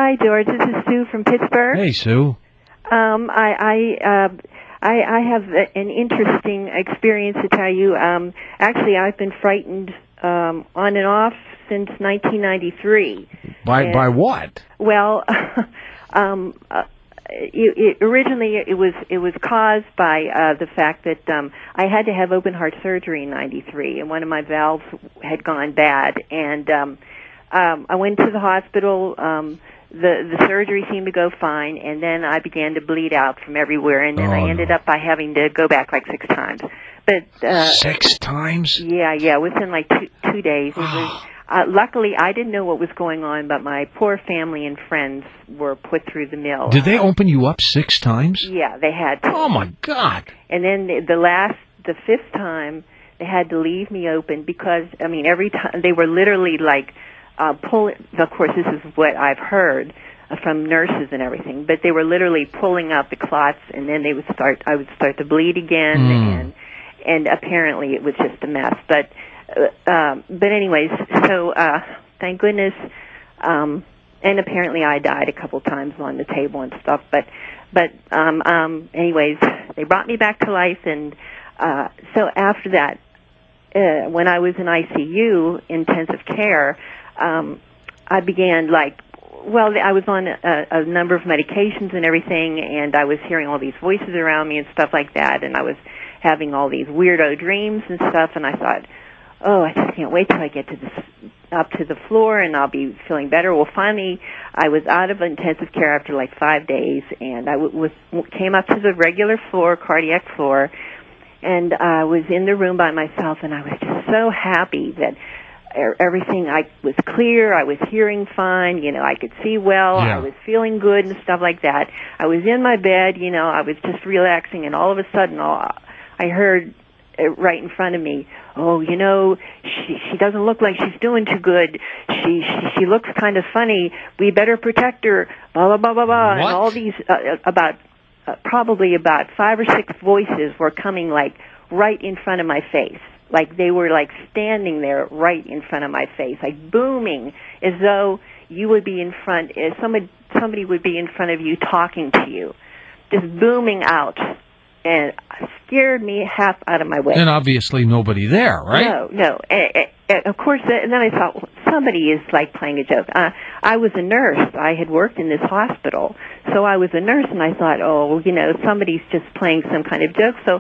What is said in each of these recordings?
Hi, George. This is Sue from Pittsburgh. Hey, Sue. I have an interesting experience to tell you. Actually, I've been frightened on and off since 1993. By what? Well, originally it was caused by the fact that I had to have open heart surgery in '93, and one of my valves had gone bad, and I went to the hospital. The surgery seemed to go fine, and then I began to bleed out from everywhere, and then I ended up by having to go back like 6 times. But 6 times? Yeah, within like two days. It was, luckily, I didn't know what was going on, but my poor family and friends were put through the mill. Did they open you up 6 times? Yeah, they had to. Oh, my God. And then the 5th time, they had to leave me open because, I mean, every time they were literally like pulling. Of course, this is what I've heard from nurses and everything, but they were literally pulling out the clots, and then I would start to bleed again, and apparently it was just a mess. But anyways, so thank goodness. And apparently I died a couple times on the table and stuff. But anyways, they brought me back to life, and so after that, when I was in ICU, intensive care, I began I was on a number of medications and everything, and I was hearing all these voices around me and stuff like that, and I was having all these weirdo dreams and stuff, and I thought, oh, I just can't wait till I get up to the floor and I'll be feeling better. Well, finally, I was out of intensive care after like 5 days, and I came up to the regular floor, cardiac floor, and I was in the room by myself, and I was just so happy that everything I was clear, I was hearing fine, I could see well, I was feeling good and stuff like that. I was in my bed, I was just relaxing, and all of a sudden I heard right in front of me, oh, she doesn't look like she's doing too good. She looks kind of funny. We better protect her, blah, blah, blah, blah, blah. What? And all these, probably about 5 or 6 voices were coming like right in front of my face. Like they were like standing there right in front of my face, like booming, as though you would be in front, somebody would be in front of you talking to you, just booming out, and scared me half out of my wits. And obviously nobody there, right? No. Of course, and then I thought, well, somebody is like playing a joke. I was a nurse. I had worked in this hospital, so I was a nurse, and I thought, oh, somebody's just playing some kind of joke. So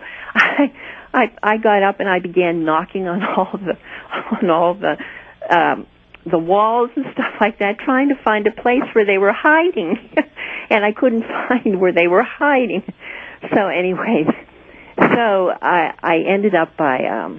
I got up and I began knocking on all the walls and stuff like that, trying to find a place where they were hiding, and I couldn't find where they were hiding. So, anyways, I ended up by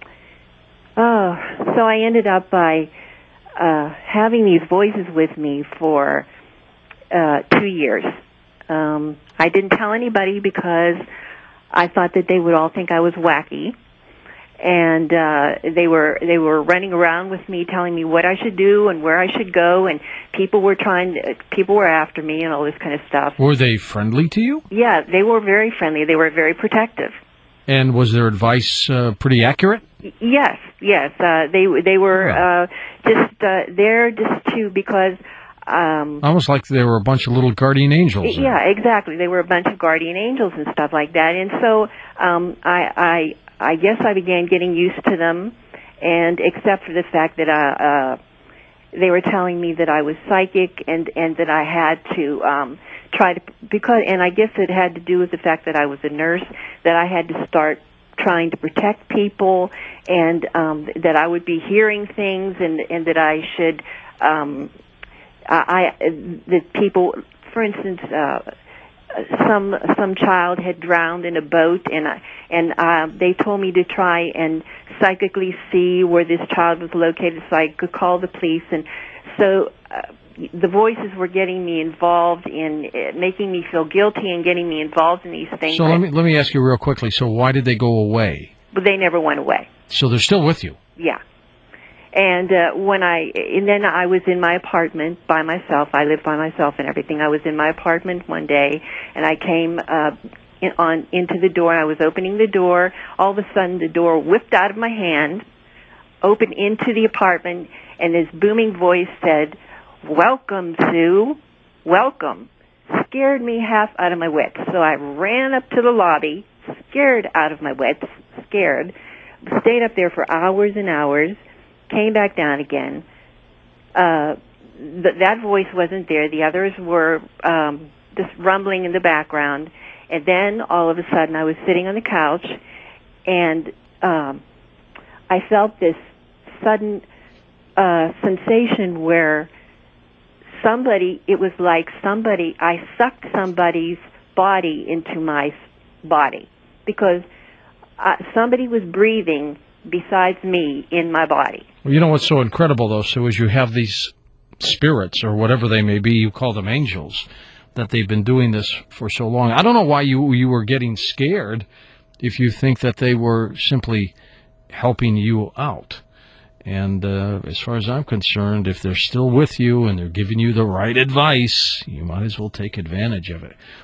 having these voices with me for 2 years. I didn't tell anybody because I thought that they would all think I was wacky, and they were running around with me, telling me what I should do and where I should go, and people were after me and all this kind of stuff. Were they friendly to you? Yeah, they were very friendly. They were very protective. And was their advice pretty accurate? Yes. They were just there just to because. Almost like they were a bunch of little guardian angels. Yeah, exactly. They were a bunch of guardian angels and stuff like that. And so I guess I began getting used to them, and except for the fact that they were telling me that I was psychic and that I had to and I guess it had to do with the fact that I was a nurse, that I had to start trying to protect people, and that I would be hearing things, and that I should that people, for instance, some child had drowned in a boat, and they told me to try and psychically see where this child was located so I could call the police. And so the voices were getting me involved in making me feel guilty and getting me involved in these things. So let me ask you real quickly. So why did they go away? But they never went away. So they're still with you? Yeah. And then I was in my apartment by myself. I lived by myself and everything. I was in my apartment one day, and I came into the door, and I was opening the door. All of a sudden, the door whipped out of my hand, opened into the apartment, and this booming voice said, "Welcome, Sue." welcome, scared me half out of my wits. So I ran up to the lobby, scared out of my wits, stayed up there for hours and hours, came back down again. That voice wasn't there. The others were just rumbling in the background. And then all of a sudden I was sitting on the couch, and I felt this sudden sensation where it was like I sucked somebody's body into my body, because somebody was breathing besides me in my body. Well, you know what's so incredible, though, Sue, is you have these spirits, or whatever they may be, you call them angels, that they've been doing this for so long. I don't know why you were getting scared if you think that they were simply helping you out. And as far as I'm concerned, if they're still with you and they're giving you the right advice, you might as well take advantage of it.